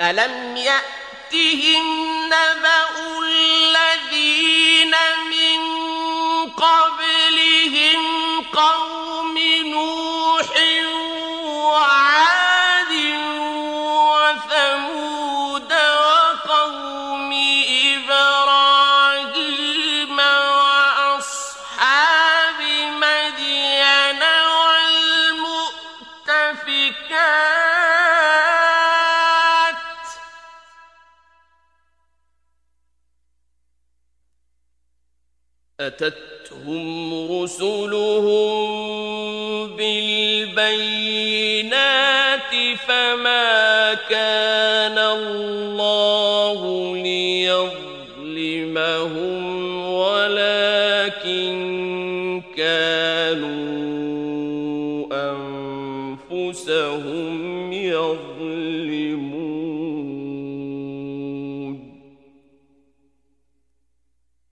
ألم يأتهم نبأ الذين من قبلهم قوم نوح وعاد وثمود وقوم إبراهيم وأصحاب مدين والمؤتفكات أتتهم رسلهم بالبينات فما كان الله ليظلمهم ولكن كانوا أنفسهم يظلمون